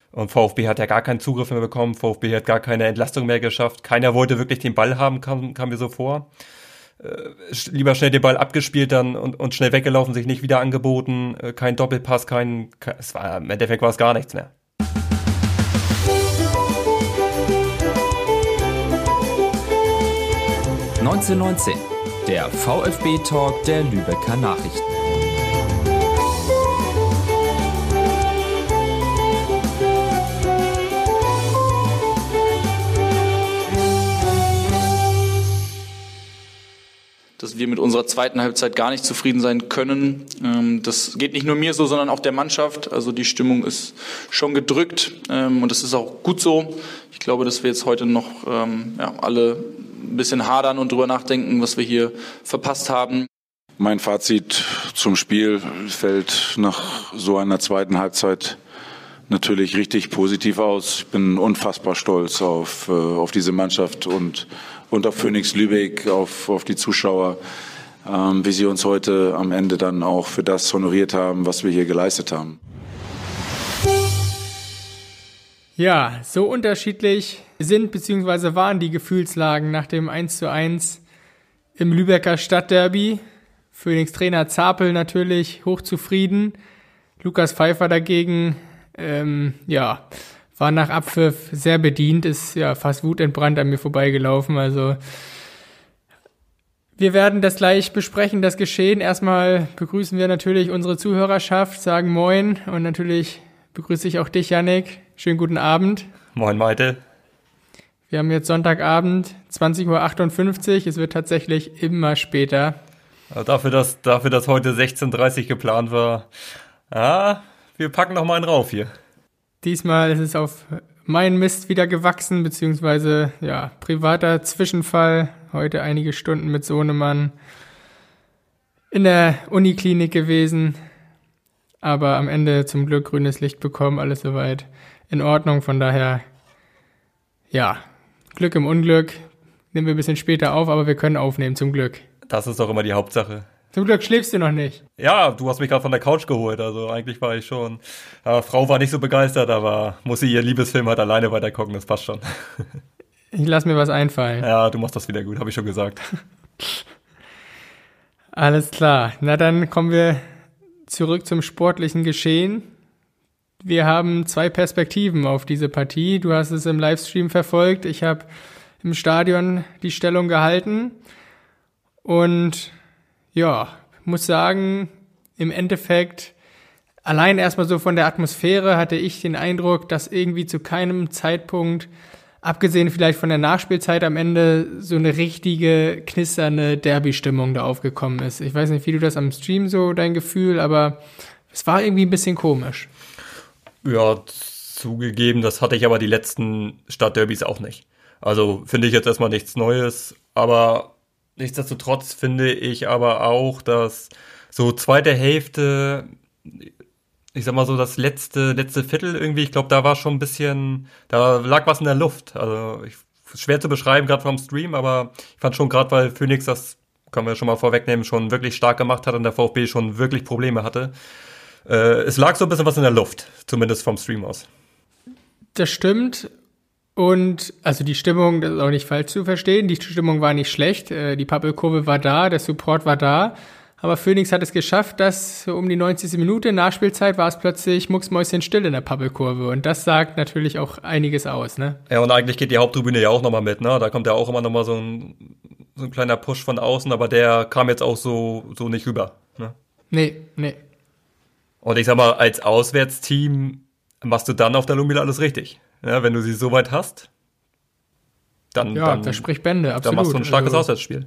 Und VfB hat ja gar keinen Zugriff mehr bekommen. VfB hat gar keine Entlastung mehr geschafft. Keiner wollte wirklich den Ball haben, kam mir so vor. Lieber schnell den Ball abgespielt dann und schnell weggelaufen, sich nicht wieder angeboten. Kein Doppelpass, im Endeffekt war es gar nichts mehr. »1919«, der VfB-Talk der Lübecker Nachrichten. Dass wir mit unserer zweiten Halbzeit gar nicht zufrieden sein können. Das geht nicht nur mir so, sondern auch der Mannschaft. Also die Stimmung ist schon gedrückt und das ist auch gut so. Ich glaube, dass wir jetzt heute noch alle ein bisschen hadern und drüber nachdenken, was wir hier verpasst haben. Mein Fazit zum Spiel fällt nach so einer zweiten Halbzeit natürlich richtig positiv aus. Ich bin unfassbar stolz auf diese Mannschaft und auf Phoenix Lübeck, auf die Zuschauer, wie sie uns heute am Ende dann auch für das honoriert haben, was wir hier geleistet haben. Ja, so unterschiedlich sind bzw. waren die Gefühlslagen nach dem 1:1 im Lübecker Stadtderby. Phoenix Trainer Zapel natürlich hochzufrieden. Lukas Pfeiffer dagegen, war nach Abpfiff sehr bedient, ist ja fast wutentbrannt an mir vorbeigelaufen. Also wir werden das gleich besprechen, das Geschehen. Erstmal begrüßen wir natürlich unsere Zuhörerschaft, sagen Moin und natürlich begrüße ich auch dich, Yannick. Schönen guten Abend. Moin, Malte. Wir haben jetzt Sonntagabend, 20:58 Uhr. Es wird tatsächlich immer später. Dafür, dass heute 16:30 Uhr geplant war. Ja, wir packen noch mal einen rauf hier. Diesmal ist es auf meinen Mist wieder gewachsen, beziehungsweise, privater Zwischenfall. Heute einige Stunden mit Sohnemann in der Uniklinik gewesen. Aber am Ende zum Glück grünes Licht bekommen, alles soweit in Ordnung. Von daher, Glück im Unglück. Nehmen wir ein bisschen später auf, aber wir können aufnehmen, zum Glück. Das ist doch immer die Hauptsache. Zum Glück schläfst du noch nicht. Ja, du hast mich gerade von der Couch geholt, also eigentlich war ich schon. Frau war nicht so begeistert, aber muss sie ihr Liebesfilm halt alleine weitergucken, das passt schon. Ich lass mir was einfallen. Ja, du machst das wieder gut, habe ich schon gesagt. Alles klar, na dann kommen wir zurück zum sportlichen Geschehen. Wir haben zwei Perspektiven auf diese Partie. Du hast es im Livestream verfolgt. Ich habe im Stadion die Stellung gehalten. Und muss sagen, im Endeffekt, allein erstmal so von der Atmosphäre hatte ich den Eindruck, dass irgendwie zu keinem Zeitpunkt, abgesehen vielleicht von der Nachspielzeit am Ende, so eine richtige, knisternde Derby-Stimmung da aufgekommen ist. Ich weiß nicht, wie du das am Stream so, dein Gefühl, aber es war irgendwie ein bisschen komisch. Ja, zugegeben, das hatte ich aber die letzten Stadtderbys auch nicht. Also finde ich jetzt erstmal nichts Neues, aber nichtsdestotrotz finde ich aber auch, dass so zweite Hälfte, ich sag mal so das letzte Viertel irgendwie, ich glaube, da war schon ein bisschen, da lag was in der Luft. Also schwer zu beschreiben, gerade vom Stream, aber ich fand schon gerade, weil Phoenix, das können wir schon mal vorwegnehmen, schon wirklich stark gemacht hat und der VfB schon wirklich Probleme hatte. Es lag so ein bisschen was in der Luft, zumindest vom Stream aus. Das stimmt. Und also die Stimmung, das ist auch nicht falsch zu verstehen, die Stimmung war nicht schlecht, die Pappelkurve war da, der Support war da, aber Phoenix hat es geschafft, dass um die 90. Minute Nachspielzeit war es plötzlich mucksmäuschenstill in der Pappelkurve und das sagt natürlich auch einiges aus, ne? Ja, und eigentlich geht die Haupttribüne ja auch nochmal mit, ne? Da kommt ja auch immer nochmal so ein kleiner Push von außen, aber der kam jetzt auch so nicht rüber, ne? Nee. Und ich sag mal, als Auswärtsteam machst du dann auf der Lumila alles richtig. Ja, wenn du sie so weit hast, dann das spricht Bände, absolut. Dann machst du ein starkes Auswärtsspiel.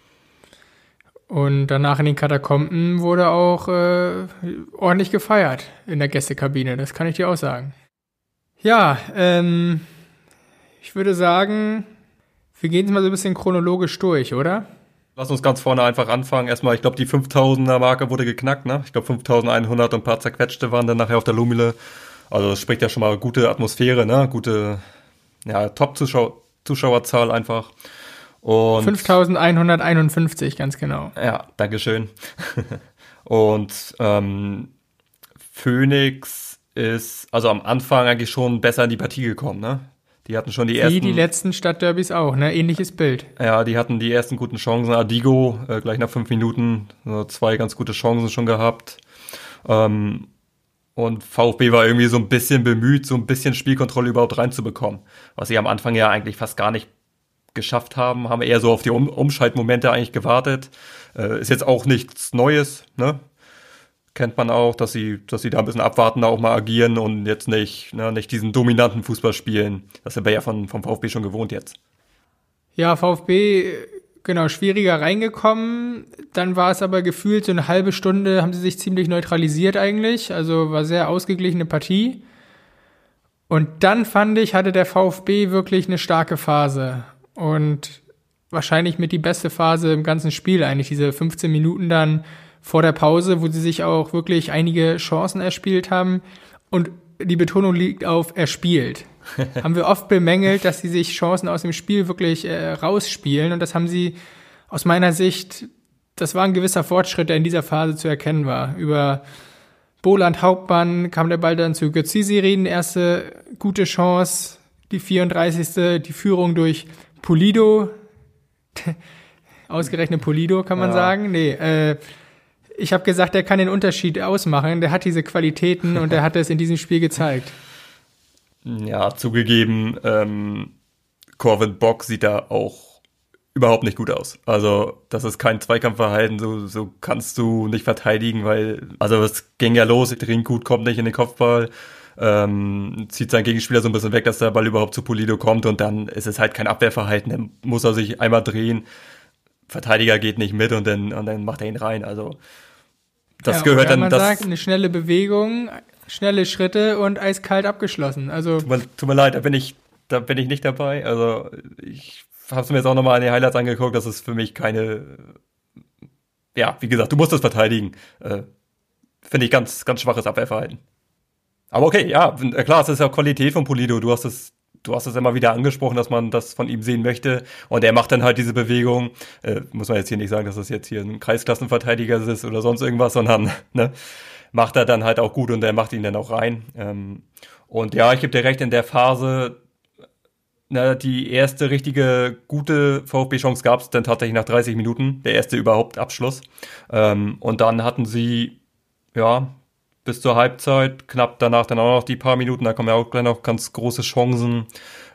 Und danach in den Katakomben wurde auch ordentlich gefeiert in der Gästekabine, das kann ich dir auch sagen. Ja, ich würde sagen, wir gehen jetzt mal so ein bisschen chronologisch durch, oder? Lass uns ganz vorne einfach anfangen. Erstmal, ich glaube, die 5000er-Marke wurde geknackt, ne? Ich glaube, 5100 und ein paar zerquetschte waren dann nachher auf der Lumile. Also das spricht ja schon mal gute Atmosphäre, ne? Gute, Top-Zuschauerzahl einfach. Und 5151, ganz genau. Ja, dankeschön. Und Phoenix ist also am Anfang eigentlich schon besser in die Partie gekommen, ne? Die hatten schon die ersten... Wie die letzten Stadtderbys auch, ne? Ähnliches Bild. Ja, die hatten die ersten guten Chancen. Adigo, gleich nach 5 Minuten, 2 ganz gute Chancen schon gehabt. Und VfB war irgendwie so ein bisschen bemüht, so ein bisschen Spielkontrolle überhaupt reinzubekommen. Was sie am Anfang ja eigentlich fast gar nicht geschafft haben eher so auf die Umschaltmomente eigentlich gewartet. Ist jetzt auch nichts Neues, ne? Kennt man auch, dass sie da ein bisschen abwartender auch mal agieren und jetzt nicht diesen dominanten Fußball spielen. Das sind wir ja vom VfB schon gewohnt jetzt. Ja, VfB, genau, schwieriger reingekommen. Dann war es aber gefühlt so eine halbe Stunde, haben sie sich ziemlich neutralisiert eigentlich. Also war sehr ausgeglichene Partie. Und dann fand ich, hatte der VfB wirklich eine starke Phase. Und wahrscheinlich mit die beste Phase im ganzen Spiel eigentlich, diese 15 Minuten dann vor der Pause, wo sie sich auch wirklich einige Chancen erspielt haben. Und die Betonung liegt auf erspielt. Haben wir oft bemängelt, dass sie sich Chancen aus dem Spiel wirklich rausspielen. Und das haben sie aus meiner Sicht, das war ein gewisser Fortschritt, der in dieser Phase zu erkennen war. Über Boland Hauptmann kam der Ball dann zu Götze-Sirin, erste gute Chance, die 34. Die Führung durch Pulido. Ausgerechnet Pulido, kann man sagen. Nee, ich habe gesagt, der kann den Unterschied ausmachen. Der hat diese Qualitäten und der hat es in diesem Spiel gezeigt. Ja, zugegeben, Corvin Bock sieht da auch überhaupt nicht gut aus. Also das ist kein Zweikampfverhalten, so kannst du nicht verteidigen, weil, also es ging ja los, Drinkgut kommt nicht in den Kopfball, zieht seinen Gegenspieler so ein bisschen weg, dass der Ball überhaupt zu Pulido kommt und dann ist es halt kein Abwehrverhalten, dann muss er sich einmal drehen, Verteidiger geht nicht mit und dann macht er ihn rein, also das gehört dann... Man sagt, eine schnelle Bewegung, schnelle Schritte und eiskalt abgeschlossen, also... Tut mir leid, da bin ich nicht dabei, also ich habe es mir jetzt auch nochmal an die Highlights angeguckt, das ist für mich keine... Ja, wie gesagt, du musst das verteidigen, finde ich ganz, ganz schwaches Abwehrverhalten. Aber okay, ja, klar, es ist ja Qualität von Pulido. Du hast es immer wieder angesprochen, dass man das von ihm sehen möchte. Und er macht dann halt diese Bewegung. Muss man jetzt hier nicht sagen, dass das jetzt hier ein Kreisklassenverteidiger ist oder sonst irgendwas, sondern ne, macht er dann halt auch gut und er macht ihn dann auch rein. Und ja, ich gebe dir recht, in der Phase, die erste richtige gute VfB-Chance gab es dann tatsächlich nach 30 Minuten. Der erste überhaupt Abschluss. Und dann hatten sie, ja, bis zur Halbzeit, knapp danach dann auch noch die paar Minuten, da kommen ja auch gleich noch ganz große Chancen.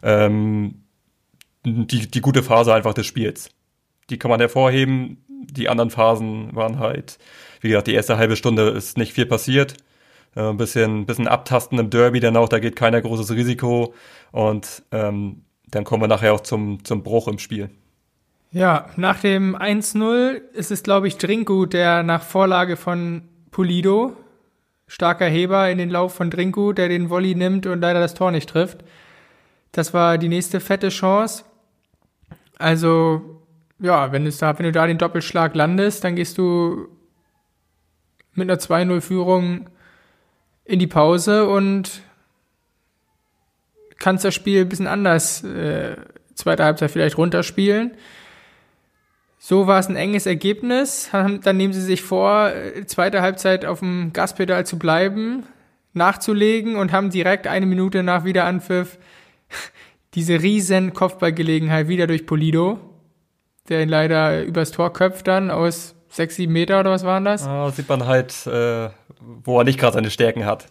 Die gute Phase einfach des Spiels. Die kann man hervorheben. Die anderen Phasen waren halt, wie gesagt, die erste halbe Stunde ist nicht viel passiert. Ein bisschen abtasten im Derby dann auch, da geht keiner großes Risiko. Und dann kommen wir nachher auch zum Bruch im Spiel. Ja, nach dem 1-0 ist es, glaube ich, Drinkgut, der nach Vorlage von Pulido, starker Heber in den Lauf von Drinkgut, der den Volley nimmt und leider das Tor nicht trifft. Das war die nächste fette Chance. Also, ja, wenn du da den Doppelschlag landest, dann gehst du mit einer 2-0-Führung in die Pause und kannst das Spiel ein bisschen anders zweite Halbzeit vielleicht runterspielen. So war es ein enges Ergebnis. Dann nehmen sie sich vor, zweite Halbzeit auf dem Gaspedal zu bleiben, nachzulegen und haben direkt 1 Minute nach Wiederanpfiff diese riesen Kopfballgelegenheit wieder durch Pulido, der ihn leider übers Tor köpft dann aus 6-7 Meter oder was waren das? Ah, sieht man halt, wo er nicht gerade seine Stärken hat.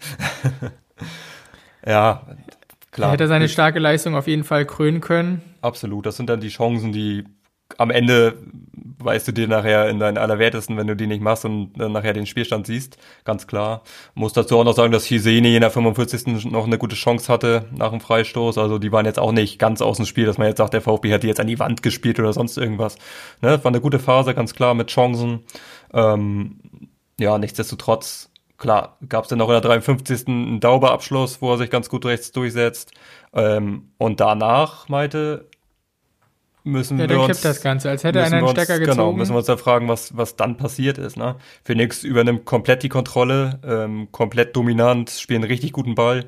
Ja, klar. Er hätte seine starke Leistung auf jeden Fall krönen können. Absolut, das sind dann die Chancen, die am Ende weißt du dir nachher in deinen Allerwertesten, wenn du die nicht machst und dann nachher den Spielstand siehst, ganz klar. Muss dazu auch noch sagen, dass Hiseni in der 45. noch eine gute Chance hatte nach dem Freistoß, also die waren jetzt auch nicht ganz aus dem Spiel, dass man jetzt sagt, der VfB hat die jetzt an die Wand gespielt oder sonst irgendwas. Ne, war eine gute Phase, ganz klar, mit Chancen. Ja, nichtsdestotrotz, klar, gab es dann noch in der 53. einen Dauber-Abschluss, wo er sich ganz gut rechts durchsetzt. Und danach, Malte, müssen wir dann uns... kippt das Ganze, als hätte einer einen Stecker gezogen. Genau, müssen wir uns da fragen, was dann passiert ist. Ne? Phoenix übernimmt komplett die Kontrolle, komplett dominant, spielen einen richtig guten Ball.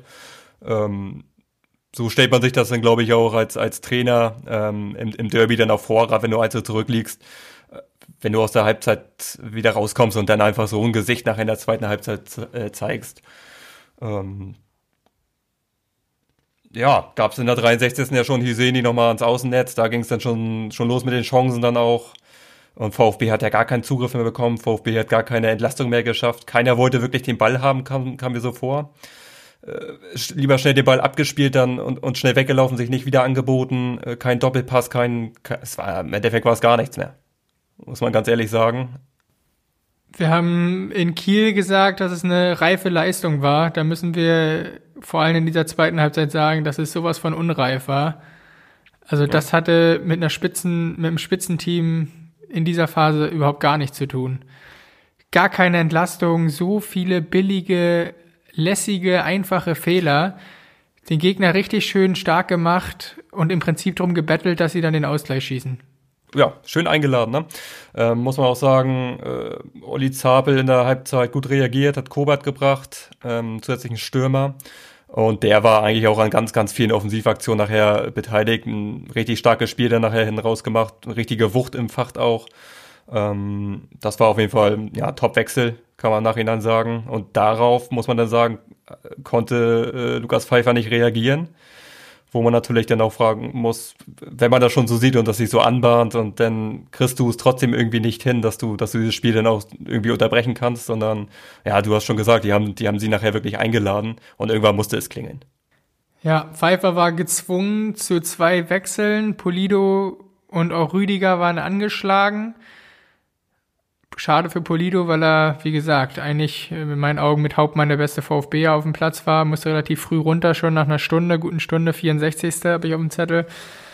So stellt man sich das dann, glaube ich, auch als Trainer im Derby dann auch vor, gerade wenn du 1 zurückliegst, wenn du aus der Halbzeit wieder rauskommst und dann einfach so ein Gesicht nach einer zweiten Halbzeit zeigst. Ja, gab es in der 63. ja schon Hiseni nochmal ans Außennetz, da ging es dann schon los mit den Chancen dann auch. Und VfB hat ja gar keinen Zugriff mehr bekommen, VfB hat gar keine Entlastung mehr geschafft, keiner wollte wirklich den Ball haben, kam mir so vor. Lieber schnell den Ball abgespielt dann und schnell weggelaufen, sich nicht wieder angeboten, kein Doppelpass, im Endeffekt war es gar nichts mehr, muss man ganz ehrlich sagen. Wir haben in Kiel gesagt, dass es eine reife Leistung war. Da müssen wir vor allem in dieser zweiten Halbzeit sagen, dass es sowas von unreif war. Also das hatte mit einem Spitzenteam in dieser Phase überhaupt gar nichts zu tun. Gar keine Entlastung, so viele billige, lässige, einfache Fehler. Den Gegner richtig schön stark gemacht und im Prinzip darum gebettelt, dass sie dann den Ausgleich schießen. Ja, schön eingeladen, ne? Muss man auch sagen, Olli Zabel in der Halbzeit gut reagiert, hat Kobert gebracht, zusätzlichen Stürmer. Und der war eigentlich auch an ganz, ganz vielen Offensivaktionen nachher beteiligt. Ein richtig starkes Spiel dann nachher hinten rausgemacht, eine richtige Wucht im Fach auch. Das war auf jeden Fall, ja, Top-Wechsel, kann man im Nachhinein sagen. Und darauf, muss man dann sagen, konnte Lukas Pfeiffer nicht reagieren. Wo man natürlich dann auch fragen muss, wenn man das schon so sieht und das sich so anbahnt und dann kriegst du es trotzdem irgendwie nicht hin, dass du dieses Spiel dann auch irgendwie unterbrechen kannst, sondern, ja, du hast schon gesagt, die haben sie nachher wirklich eingeladen und irgendwann musste es klingeln. Ja, Pfeiffer war gezwungen zu 2 Wechseln, Pulido und auch Rüdiger waren angeschlagen. Schade für Pulido, weil er, wie gesagt, eigentlich in meinen Augen mit Hauptmann der beste VfBer auf dem Platz war, musste relativ früh runter, schon nach einer guten Stunde, 64. habe ich auf dem Zettel.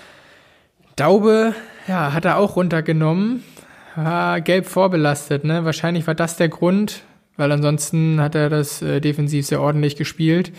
Daube, ja, hat er auch runtergenommen, war gelb vorbelastet, ne? Wahrscheinlich war das der Grund, weil ansonsten hat er das defensiv sehr ordentlich gespielt.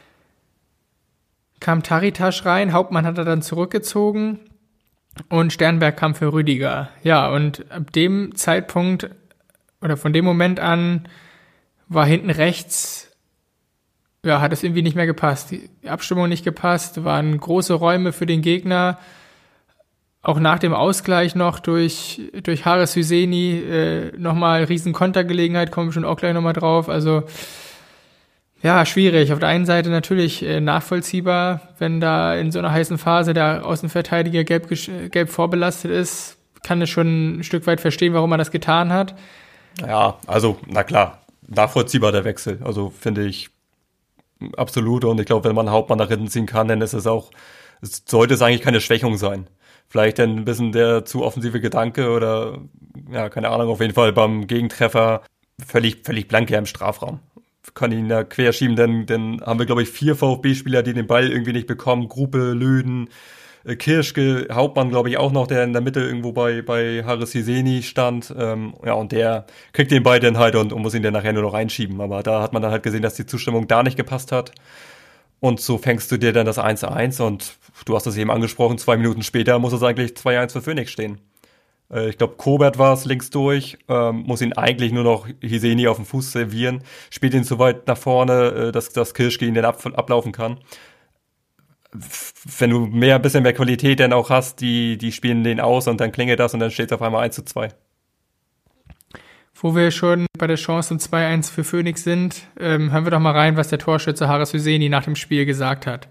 Kam Taritasch rein, Hauptmann hat er dann zurückgezogen. Und Sternberg kam für Rüdiger. Ja, und ab dem Zeitpunkt oder von dem Moment an war hinten rechts, ja, hat es irgendwie nicht mehr gepasst. Die Abstimmung nicht gepasst, waren große Räume für den Gegner. Auch nach dem Ausgleich noch durch Haris Hüseni nochmal riesen Kontergelegenheit, kommen wir schon auch gleich nochmal drauf. Also ja, schwierig. Auf der einen Seite natürlich nachvollziehbar, wenn da in so einer heißen Phase der Außenverteidiger gelb vorbelastet ist, kann es schon ein Stück weit verstehen, warum er das getan hat. Ja, also, na klar, nachvollziehbar der Wechsel. Also finde ich absolut. Und ich glaube, wenn man Hauptmann nach hinten ziehen kann, dann sollte es eigentlich keine Schwächung sein. Vielleicht dann ein bisschen der zu offensive Gedanke oder, ja, keine Ahnung, auf jeden Fall beim Gegentreffer völlig blank im Strafraum. Kann ihn da querschieben, denn haben wir, glaube ich, 4 VfB-Spieler, die den Ball irgendwie nicht bekommen. Gruppe, Löden, Kirschke, Hauptmann, glaube ich, auch noch, der in der Mitte irgendwo bei Haris Hüseni stand. Ja, und der kriegt den Ball dann halt und muss ihn dann nachher nur noch reinschieben. Aber da hat man dann halt gesehen, dass die Zustimmung da nicht gepasst hat. Und so fängst du dir dann das 1:1 und du hast es eben angesprochen, 2 Minuten später muss es eigentlich 2:1 für Phoenix stehen. Ich glaube, Kobert war es links durch, muss ihn eigentlich nur noch Hiseni auf dem Fuß servieren, spielt ihn so weit nach vorne, dass Kirschke ihn dann ablaufen kann. Wenn du ein bisschen mehr Qualität dann auch hast, die spielen den aus und dann klingelt das und dann steht es auf einmal 1:2. Wo wir schon bei der Chance zum 2:1 für Phoenix sind, hören wir doch mal rein, was der Torschütze Haris Hüseni nach dem Spiel gesagt hat.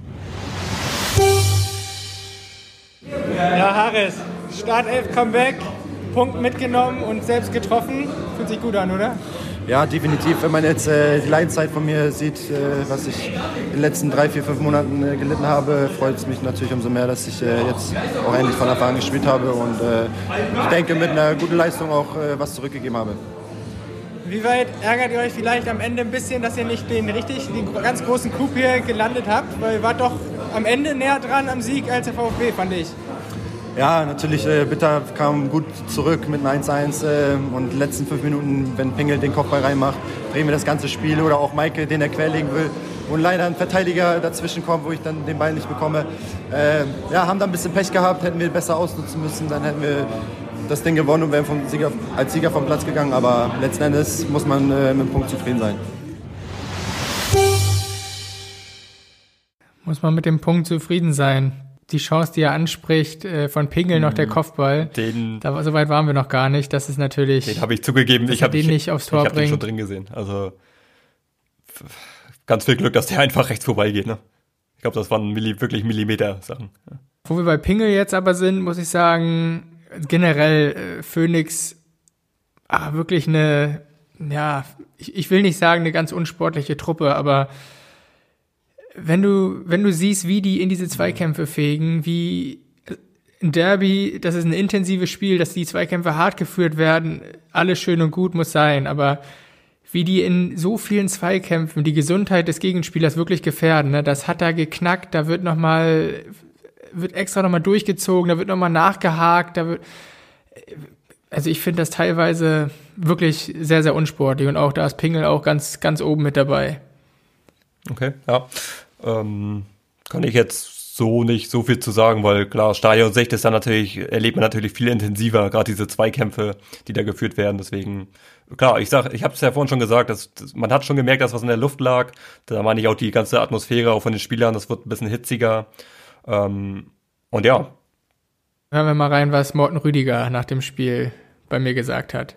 Ja, Haris, Startelf Comeback, Punkt mitgenommen und selbst getroffen. Fühlt sich gut an, oder? Ja, definitiv. Wenn man jetzt die Leidenszeit von mir sieht, was ich in den letzten 3, 4, 5 Monaten gelitten habe, freut es mich natürlich umso mehr, dass ich jetzt auch endlich von Anfang an gespielt habe und ich denke, mit einer guten Leistung auch was zurückgegeben habe. Wie weit ärgert ihr euch vielleicht am Ende ein bisschen, dass ihr nicht den ganz großen Coup hier gelandet habt? Weil ihr wart doch am Ende näher dran am Sieg als der VfB, fand ich. Ja, natürlich, Bitter kam gut zurück mit einem 1:1 und die letzten 5 Minuten, wenn Pingel den Kopfball reinmacht, drehen wir das ganze Spiel oder auch Maike, den er querlegen will und leider ein Verteidiger dazwischen kommt, wo ich dann den Ball nicht bekomme. Ja, haben da ein bisschen Pech gehabt, hätten wir besser ausnutzen müssen, dann hätten wir das Ding gewonnen und wären als Sieger vom Platz gegangen, aber letzten Endes muss man mit dem Punkt zufrieden sein. Muss man mit dem Punkt zufrieden sein. Die Chance, die er anspricht, von Pingel noch der Kopfball, so weit waren wir noch gar nicht. Das ist natürlich... Den habe ich zugegeben, ich habe den nicht aufs Tor bringen. Ich habe den schon drin gesehen. Also ganz viel Glück, dass der einfach rechts vorbeigeht, ne? Ich glaube, das waren wirklich Millimeter-Sachen. Ja. Wo wir bei Pingel jetzt aber sind, muss ich sagen, generell Phoenix wirklich eine, ja, ich will nicht sagen eine ganz unsportliche Truppe, aber wenn du siehst, wie die in diese Zweikämpfe fegen, wie ein Derby, das ist ein intensives Spiel, dass die Zweikämpfe hart geführt werden, alles schön und gut muss sein, aber wie die in so vielen Zweikämpfen die Gesundheit des Gegenspielers wirklich gefährden, ne? Das hat da geknackt, da wird extra nochmal durchgezogen, da wird nochmal nachgehakt, also ich finde das teilweise wirklich sehr, sehr unsportlich und auch da ist Pingel auch ganz, ganz oben mit dabei. Okay, ja. Kann ich jetzt so nicht so viel zu sagen, weil klar, Stadionsicht ist dann erlebt man natürlich viel intensiver, gerade diese Zweikämpfe, die da geführt werden. Deswegen, klar, ich habe es ja vorhin schon gesagt, man hat schon gemerkt, dass was in der Luft lag. Da meine ich auch die ganze Atmosphäre auch von den Spielern, das wird ein bisschen hitziger. Und ja. Hören wir mal rein, was Morten Rüdiger nach dem Spiel bei mir gesagt hat.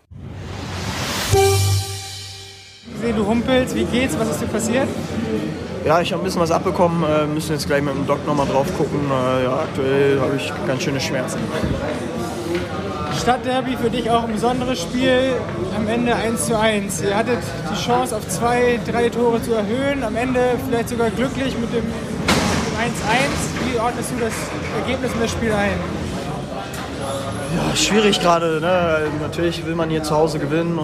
Du humpelst, wie geht's, was ist dir passiert? Ja, ich habe ein bisschen was abbekommen, müssen jetzt gleich mit dem Doc nochmal drauf gucken. Aktuell habe ich ganz schöne Schmerzen. Stadtderby für dich auch ein besonderes Spiel, am Ende 1:1. Ihr hattet die Chance auf 2-3 Tore zu erhöhen, am Ende vielleicht sogar glücklich mit dem 1:1. Wie ordnest du das Ergebnis in das Spiel ein? Ja, schwierig gerade, ne? Natürlich will man hier zu Hause gewinnen.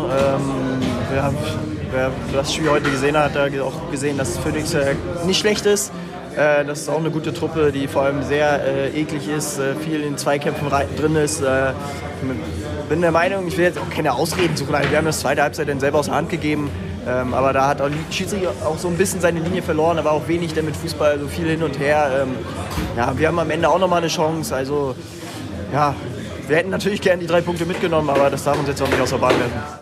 Wer das Spiel heute gesehen hat, hat auch gesehen, dass Phoenix nicht schlecht ist. Das ist auch eine gute Truppe, die vor allem sehr eklig ist, viel in Zweikämpfen drin ist. Bin der Meinung, ich will jetzt auch keine Ausreden suchen, wir haben das zweite Halbzeit dann selber aus der Hand gegeben. Aber da hat auch Schiedsrichter auch so ein bisschen seine Linie verloren, da war auch wenig mit Fußball, so viel hin und her. Wir haben am Ende auch nochmal eine Chance. Also ja, wir hätten natürlich gerne die 3 Punkte mitgenommen, aber das darf uns jetzt auch nicht aus der Bahn werfen.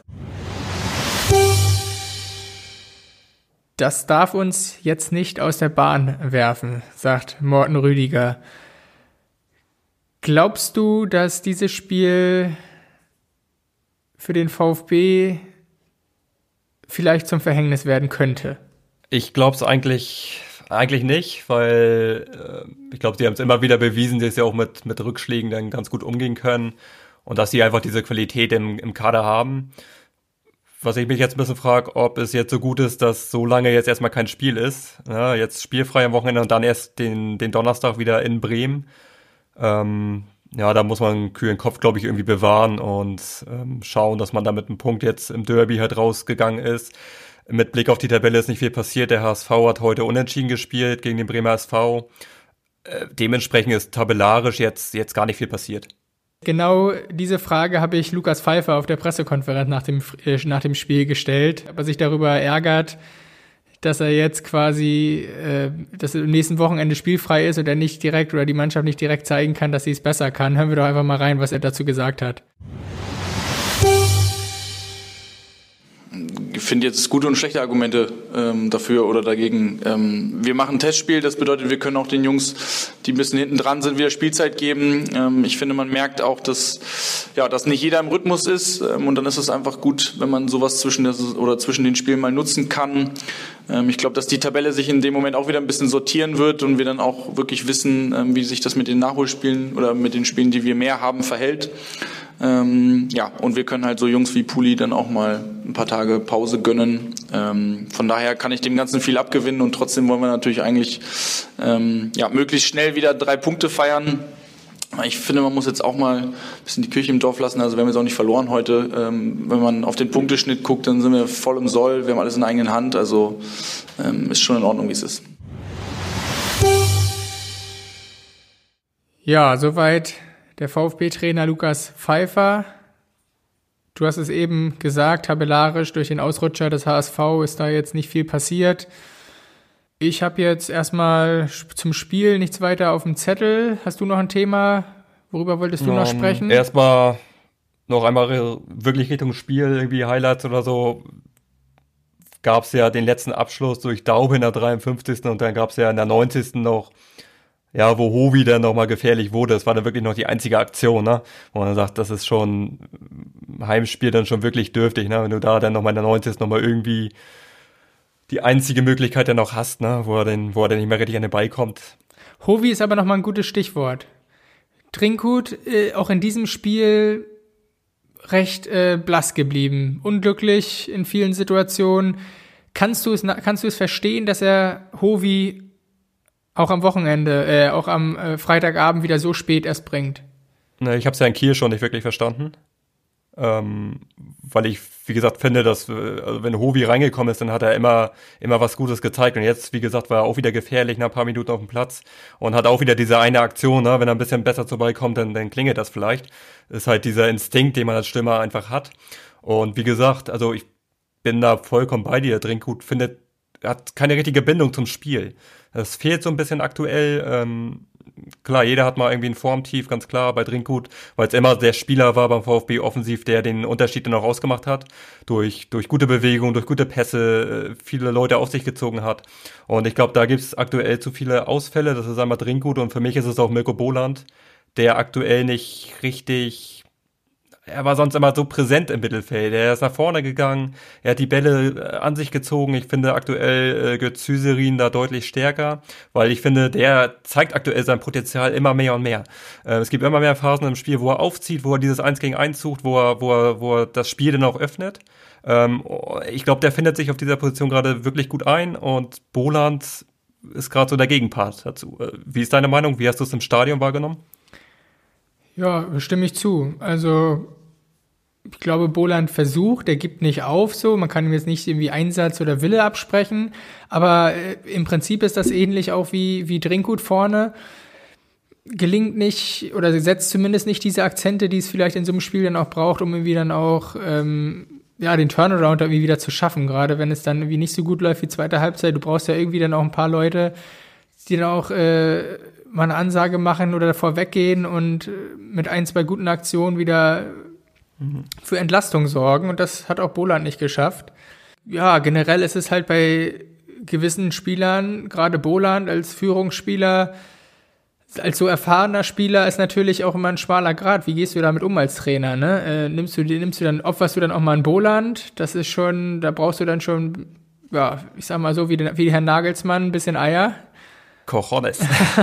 Das darf uns jetzt nicht aus der Bahn werfen, sagt Morten Rüdiger. Glaubst du, dass dieses Spiel für den VfB vielleicht zum Verhängnis werden könnte? Ich glaube es eigentlich nicht, weil ich glaube, sie haben es immer wieder bewiesen, dass sie auch mit Rückschlägen dann ganz gut umgehen können und dass sie einfach diese Qualität im Kader haben. Was ich mich jetzt ein bisschen frage, ob es jetzt so gut ist, dass so lange jetzt erstmal kein Spiel ist. Ja, jetzt spielfrei am Wochenende und dann erst den Donnerstag wieder in Bremen. Da muss man einen kühlen Kopf, glaube ich, irgendwie bewahren und schauen, dass man da mit einem Punkt jetzt im Derby halt rausgegangen ist. Mit Blick auf die Tabelle ist nicht viel passiert. Der HSV hat heute unentschieden gespielt gegen den Bremer SV. Dementsprechend ist tabellarisch jetzt gar nicht viel passiert. Genau diese Frage habe ich Lukas Pfeiffer auf der Pressekonferenz nach dem Spiel gestellt, ob er sich darüber ärgert, dass er jetzt quasi dass am nächsten Wochenende spielfrei ist und er nicht direkt oder die Mannschaft nicht direkt zeigen kann, dass sie es besser kann. Hören wir doch einfach mal rein, was er dazu gesagt hat. Ich finde jetzt gute und schlechte Argumente dafür oder dagegen. Wir machen ein Testspiel, das bedeutet, wir können auch den Jungs, die ein bisschen hinten dran sind, wieder Spielzeit geben. Ich finde, man merkt auch, dass nicht jeder im Rhythmus ist und dann ist es einfach gut, wenn man sowas zwischen den Spielen mal nutzen kann. Ich glaube, dass die Tabelle sich in dem Moment auch wieder ein bisschen sortieren wird und wir dann auch wirklich wissen, wie sich das mit den Nachholspielen oder mit den Spielen, die wir mehr haben, verhält. Und wir können halt so Jungs wie Puli dann auch mal ein paar Tage Pause gönnen. Von daher kann ich dem Ganzen viel abgewinnen und trotzdem wollen wir natürlich eigentlich möglichst schnell wieder 3 Punkte feiern. Ich finde, man muss jetzt auch mal ein bisschen die Kirche im Dorf lassen. Also wir haben jetzt auch nicht verloren heute. Wenn man auf den Punkteschnitt guckt, dann sind wir voll im Soll. Wir haben alles in der eigenen Hand. Also ist schon in Ordnung, wie es ist. Ja, soweit der VfB-Trainer Lukas Pfeiffer. Du hast es eben gesagt, tabellarisch durch den Ausrutscher des HSV ist da jetzt nicht viel passiert. Ich habe jetzt erstmal zum Spiel nichts weiter auf dem Zettel. Hast du noch ein Thema? Worüber wolltest du noch sprechen? Erstmal noch einmal wirklich Richtung Spiel, irgendwie Highlights oder so. Gab es ja den letzten Abschluss durch Daube in der 53. und dann gab es ja in der 90. noch, wo Hovi dann nochmal gefährlich wurde. Das war dann wirklich noch die einzige Aktion, ne? Wo man sagt, das ist schon Heimspiel dann schon wirklich dürftig, ne? Wenn du da dann nochmal in der 90. nochmal irgendwie die einzige Möglichkeit dann auch hast, ne, wo er dann nicht mehr richtig an den Ball kommt. Hovi ist aber nochmal ein gutes Stichwort. Trinkgut, auch in diesem Spiel recht blass geblieben, unglücklich in vielen Situationen. Kannst du es verstehen, dass er Hovi auch am Wochenende, auch am Freitagabend wieder so spät erst bringt? Ne, ich habe es ja in Kiel schon nicht wirklich verstanden. Weil ich, wie gesagt, finde, dass also wenn Hovi reingekommen ist, dann hat er immer was Gutes gezeigt. Und jetzt, wie gesagt, war er auch wieder gefährlich nach ein paar Minuten auf dem Platz und hat auch wieder diese eine Aktion, ne? Wenn er ein bisschen besser zur Ball kommt, dann klingelt das vielleicht. Ist halt dieser Instinkt, den man als Stürmer einfach hat. Und wie gesagt, also ich bin da vollkommen bei dir. Trinkgut hat keine richtige Bindung zum Spiel. Das fehlt so ein bisschen aktuell. Klar, jeder hat mal irgendwie ein Formtief, ganz klar, bei Trinkgut, weil es immer der Spieler war beim VfB offensiv, der den Unterschied dann auch ausgemacht hat, durch gute Bewegung, durch gute Pässe, viele Leute auf sich gezogen hat. Und ich glaube, da gibt es aktuell zu viele Ausfälle, das ist einmal Trinkgut und für mich ist es auch Mirko Boland, der aktuell nicht richtig. Er war sonst immer so präsent im Mittelfeld. Er ist nach vorne gegangen, er hat die Bälle an sich gezogen. Ich finde aktuell Götze-Syrin da deutlich stärker, weil ich finde, der zeigt aktuell sein Potenzial immer mehr und mehr. Es gibt immer mehr Phasen im Spiel, wo er aufzieht, wo er dieses 1 gegen 1 sucht, wo er das Spiel dann auch öffnet. Ich glaube, der findet sich auf dieser Position gerade wirklich gut ein und Boland ist gerade so der Gegenpart dazu. Wie ist deine Meinung? Wie hast du es im Stadion wahrgenommen? Ja, stimme ich zu. Also ich glaube, Boland versucht, er gibt nicht auf so, man kann ihm jetzt nicht irgendwie Einsatz oder Wille absprechen, aber im Prinzip ist das ähnlich auch wie Trinkgut vorne. Gelingt nicht oder setzt zumindest nicht diese Akzente, die es vielleicht in so einem Spiel dann auch braucht, um irgendwie dann auch den Turnaround irgendwie wieder zu schaffen, gerade wenn es dann irgendwie nicht so gut läuft wie zweite Halbzeit. Du brauchst ja irgendwie dann auch ein paar Leute, die dann auch mal eine Ansage machen oder davor weggehen und mit 1, 2 guten Aktionen wieder für Entlastung sorgen. Und das hat auch Boland nicht geschafft. Ja, generell ist es halt bei gewissen Spielern, gerade Boland als Führungsspieler, als so erfahrener Spieler, ist natürlich auch immer ein schmaler Grat. Wie gehst du damit um als Trainer, ne? Opferst du dann auch mal einen Boland? Das ist schon, da brauchst du dann schon, ja, ich sag mal so, wie Herr Nagelsmann, ein bisschen Eier. Cojones.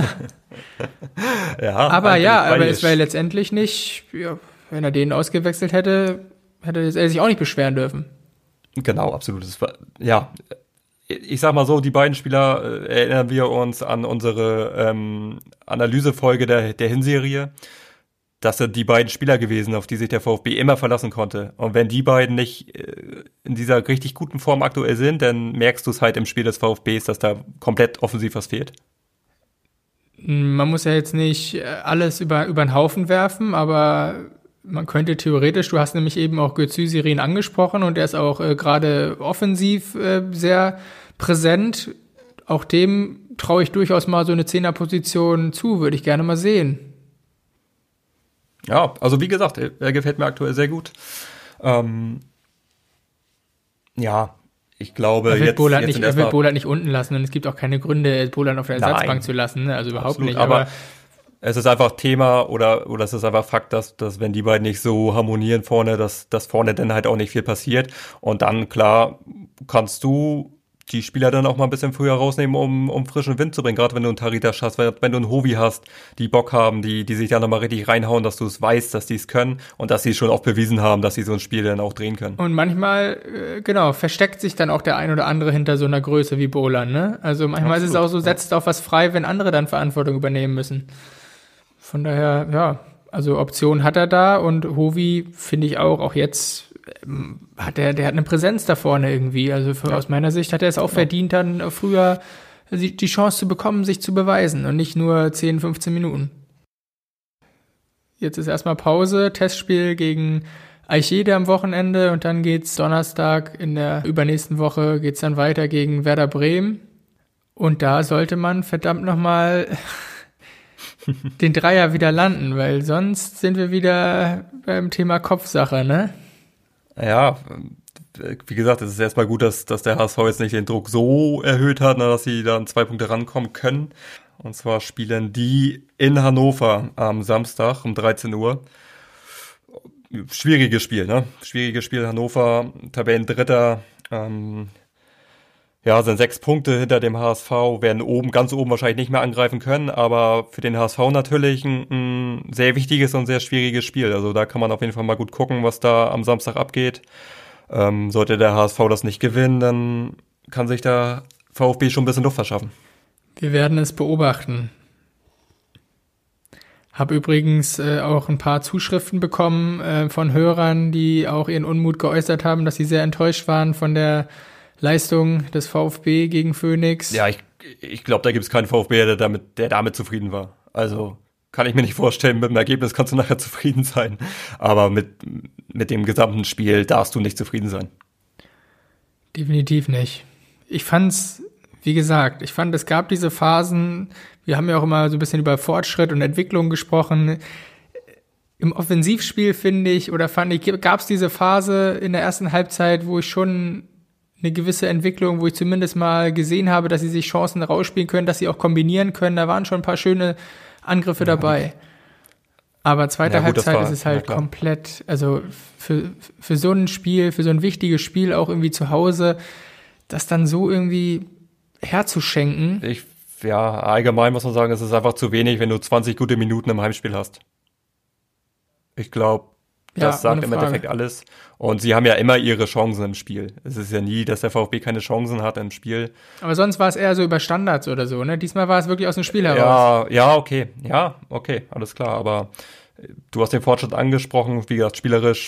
Aber es wäre letztendlich nicht, ja, wenn er den ausgewechselt hätte er sich auch nicht beschweren dürfen. Genau, absolut. Ja, ich sag mal so, die beiden Spieler erinnern wir uns an unsere Analysefolge der Hinserie. Das sind die beiden Spieler gewesen, auf die sich der VfB immer verlassen konnte. Und wenn die beiden nicht in dieser richtig guten Form aktuell sind, dann merkst du es halt im Spiel des VfBs, dass da komplett offensiv was fehlt. Man muss ja jetzt nicht alles über den Haufen werfen, aber man könnte theoretisch, du hast nämlich eben auch Götze-Syrin angesprochen und er ist auch gerade offensiv sehr präsent. Auch dem traue ich durchaus mal so eine 10er-Position zu, würde ich gerne mal sehen. Ja, also wie gesagt, er gefällt mir aktuell sehr gut. Ich glaube, er wird Boland nicht unten lassen und es gibt auch keine Gründe, Boland auf der Ersatzbank zu lassen, ne? Also überhaupt absolut, nicht. Aber es ist einfach Thema oder es ist einfach Fakt, dass wenn die beiden nicht so harmonieren vorne, dass vorne dann halt auch nicht viel passiert. Und dann, klar, kannst du die Spieler dann auch mal ein bisschen früher rausnehmen, um frischen Wind zu bringen. Gerade wenn du einen Taritas hast, wenn du einen Hovi hast, die Bock haben, die sich da nochmal richtig reinhauen, dass du es weißt, dass die es können und dass sie schon auch bewiesen haben, dass sie so ein Spiel dann auch drehen können. Und manchmal, versteckt sich dann auch der ein oder andere hinter so einer Größe wie Boland, ne? Also manchmal ist es auch so, setzt auf was frei, wenn andere dann Verantwortung übernehmen müssen. Von daher, ja, also Option hat er da und Hovi finde ich auch jetzt der hat eine Präsenz da vorne irgendwie. Also aus meiner Sicht hat er es auch verdient, dann früher die Chance zu bekommen, sich zu beweisen und nicht nur 10, 15 Minuten. Jetzt ist erstmal Pause, Testspiel gegen Aichede am Wochenende und dann geht's Donnerstag in der übernächsten Woche geht's dann weiter gegen Werder Bremen. Und da sollte man verdammt nochmal den Dreier wieder landen, weil sonst sind wir wieder beim Thema Kopfsache, ne? Ja, wie gesagt, es ist erstmal gut, dass der HSV jetzt nicht den Druck so erhöht hat, dass sie da an 2 Punkte rankommen können. Und zwar spielen die in Hannover am Samstag um 13 Uhr. Schwieriges Spiel, ne? Schwieriges Spiel, Hannover, Tabellendritter. Ja, sind 6 Punkte hinter dem HSV, werden ganz oben wahrscheinlich nicht mehr angreifen können, aber für den HSV natürlich ein sehr wichtiges und sehr schwieriges Spiel. Also da kann man auf jeden Fall mal gut gucken, was da am Samstag abgeht. Sollte der HSV das nicht gewinnen, dann kann sich der VfB schon ein bisschen Luft verschaffen. Wir werden es beobachten. Habe übrigens auch ein paar Zuschriften bekommen von Hörern, die auch ihren Unmut geäußert haben, dass sie sehr enttäuscht waren von der Leistung des VfB gegen Phoenix. Ja, ich glaube, da gibt es keinen VfB, der damit zufrieden war. Also kann ich mir nicht vorstellen, mit dem Ergebnis kannst du nachher zufrieden sein. Aber mit dem gesamten Spiel darfst du nicht zufrieden sein. Definitiv nicht. Ich fand's, wie gesagt, es gab diese Phasen, wir haben ja auch immer so ein bisschen über Fortschritt und Entwicklung gesprochen. Im Offensivspiel gab es diese Phase in der ersten Halbzeit, wo ich schon eine gewisse Entwicklung, wo ich zumindest mal gesehen habe, dass sie sich Chancen rausspielen können, dass sie auch kombinieren können. Da waren schon ein paar schöne Angriffe dabei. Aber zweite Halbzeit ist es halt komplett, also für so ein Spiel, für so ein wichtiges Spiel auch irgendwie zu Hause, das dann so irgendwie herzuschenken. Allgemein muss man sagen, es ist einfach zu wenig, wenn du 20 gute Minuten im Heimspiel hast. Ich glaube, das sagt im Endeffekt alles. Und sie haben ja immer ihre Chancen im Spiel. Es ist ja nie, dass der VfB keine Chancen hat im Spiel. Aber sonst war es eher so über Standards oder so, ne? Diesmal war es wirklich aus dem Spiel heraus. Ja, okay, alles klar. Aber du hast den Fortschritt angesprochen, wie gesagt, spielerisch,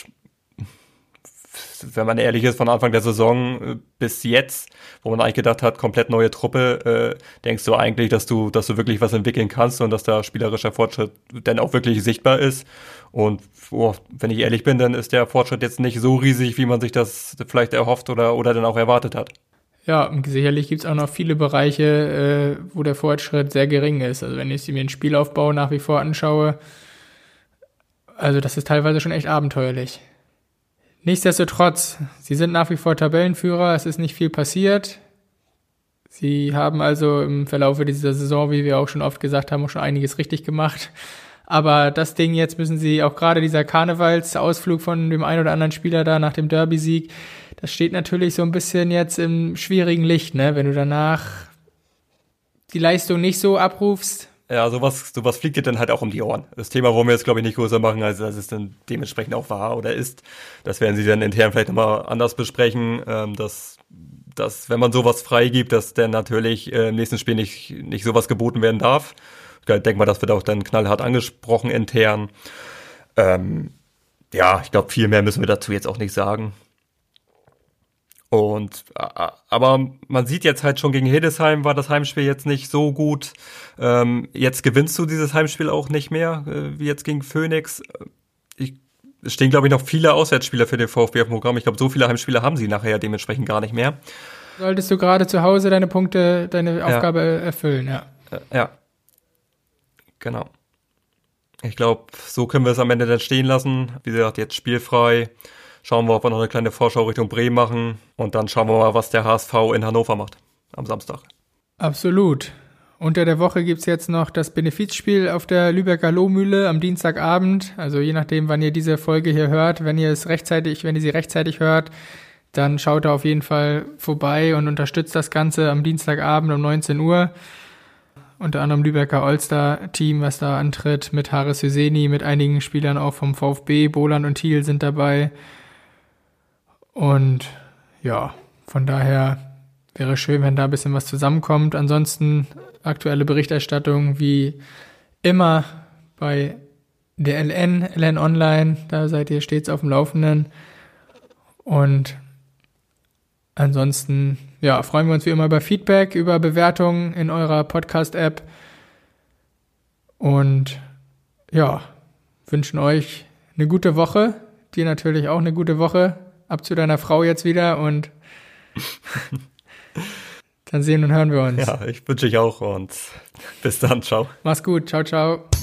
wenn man ehrlich ist, von Anfang der Saison bis jetzt, wo man eigentlich gedacht hat, komplett neue Truppe, denkst du eigentlich, dass du wirklich was entwickeln kannst und dass da spielerischer Fortschritt dann auch wirklich sichtbar ist. Und wenn ich ehrlich bin, dann ist der Fortschritt jetzt nicht so riesig, wie man sich das vielleicht erhofft oder dann auch erwartet hat. Ja, und sicherlich gibt es auch noch viele Bereiche, wo der Fortschritt sehr gering ist. Also wenn ich mir den Spielaufbau nach wie vor anschaue, also das ist teilweise schon echt abenteuerlich. Nichtsdestotrotz, sie sind nach wie vor Tabellenführer, es ist nicht viel passiert. Sie haben also im Verlauf dieser Saison, wie wir auch schon oft gesagt haben, auch schon einiges richtig gemacht. Aber das Ding jetzt müssen sie, auch gerade dieser Karnevalsausflug von dem einen oder anderen Spieler da nach dem Derby-Sieg, das steht natürlich so ein bisschen jetzt im schwierigen Licht, ne? Wenn du danach die Leistung nicht so abrufst. Ja, sowas fliegt dir dann halt auch um die Ohren. Das Thema wollen wir jetzt, glaube ich, nicht größer machen, als es dann dementsprechend auch war oder ist. Das werden sie dann intern vielleicht nochmal anders besprechen, dass wenn man sowas freigibt, dass dann natürlich im nächsten Spiel nicht sowas geboten werden darf. Ich denke mal, das wird auch dann knallhart angesprochen intern. Ich glaube, viel mehr müssen wir dazu jetzt auch nicht sagen. Aber man sieht jetzt halt schon, gegen Hildesheim war das Heimspiel jetzt nicht so gut. Jetzt gewinnst du dieses Heimspiel auch nicht mehr, wie jetzt gegen Phoenix. Es stehen, glaube ich, noch viele Auswärtsspieler für den VfB auf dem Programm. Ich glaube, so viele Heimspiele haben sie nachher dementsprechend gar nicht mehr. Solltest du gerade zu Hause deine Aufgabe erfüllen, ja. Ja. Genau. Ich glaube, so können wir es am Ende dann stehen lassen. Wie gesagt, jetzt spielfrei. Schauen wir, ob wir noch eine kleine Vorschau Richtung Bremen machen. Und dann schauen wir mal, was der HSV in Hannover macht am Samstag. Absolut. Unter der Woche gibt's jetzt noch das Benefizspiel auf der Lübecker Lohmühle am Dienstagabend. Also je nachdem, wann ihr diese Folge hier hört. Wenn ihr sie rechtzeitig hört, dann schaut da auf jeden Fall vorbei und unterstützt das Ganze am Dienstagabend um 19 Uhr. Unter anderem Lübecker All-Star-Team, was da antritt, mit Haris Hüseni, mit einigen Spielern auch vom VfB, Boland und Thiel sind dabei. Und ja, von daher wäre schön, wenn da ein bisschen was zusammenkommt. Ansonsten aktuelle Berichterstattung wie immer bei der LN Online, da seid ihr stets auf dem Laufenden. Und ansonsten, ja, freuen wir uns wie immer über Feedback, über Bewertungen in eurer Podcast-App und ja, wünschen euch eine gute Woche, dir natürlich auch eine gute Woche, ab zu deiner Frau jetzt wieder und dann sehen und hören wir uns. Ja, ich wünsche euch auch und bis dann, ciao. Mach's gut, ciao, ciao.